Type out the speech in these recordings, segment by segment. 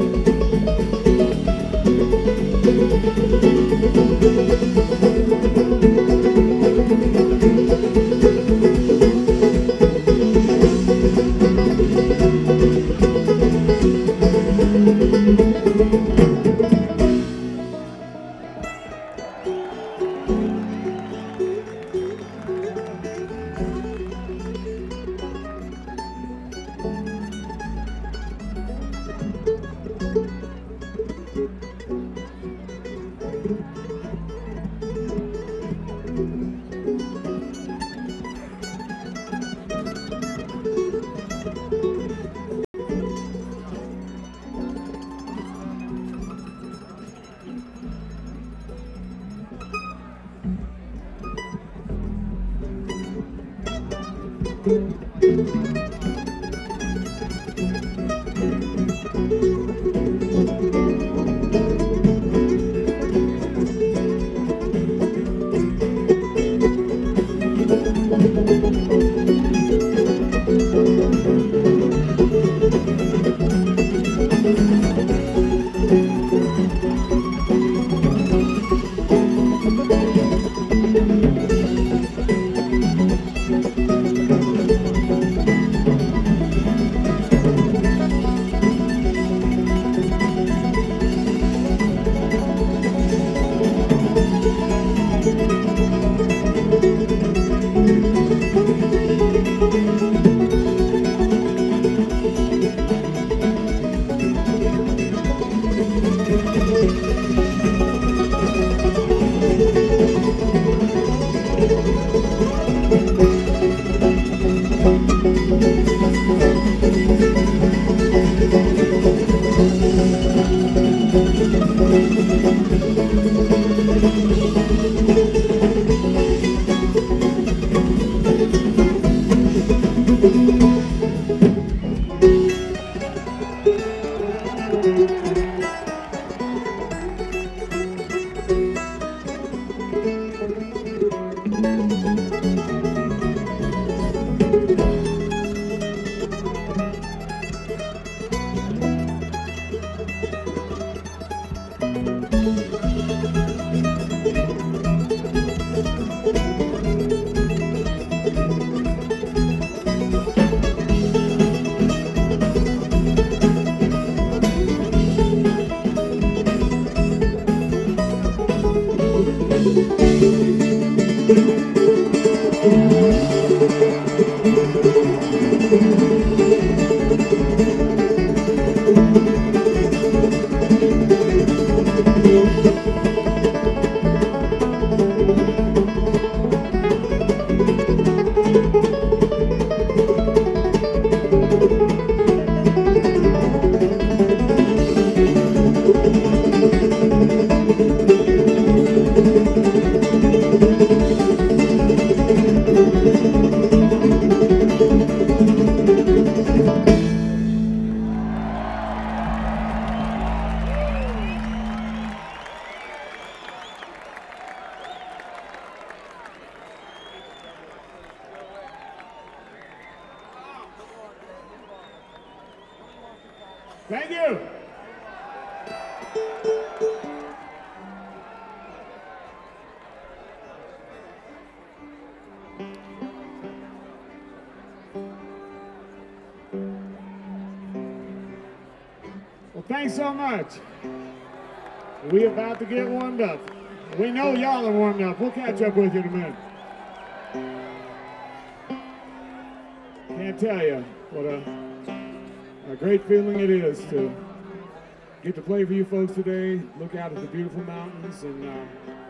Thank you. Well, thanks so much. We're about to get warmed up. We know y'all are warmed up. We'll catch up with you in a minute. Can't tell you what a great feeling it is to get to play for you folks today, look out at the beautiful mountains, and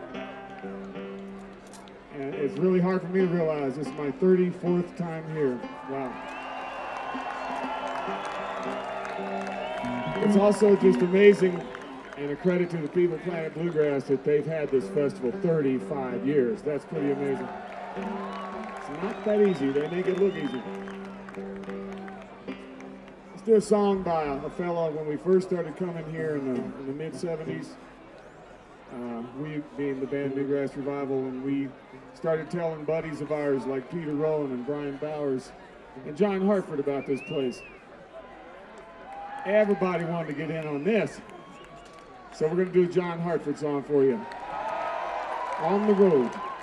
it's really hard for me to realize this is my 34th time here. Wow. It's also just amazing and a credit to the people of Planet Bluegrass that they've had this festival 35 years. That's pretty amazing. It's not that easy. They make it look easy. Let's do a song by a fellow when we first started coming here in the mid-'70s. We being the band Bluegrass Revival, and we started telling buddies of ours like Peter Rowan and Brian Bowers and John Hartford about this place. everybody wanted to get in on this. So we're going to do a John Hartford song for you. On the Road.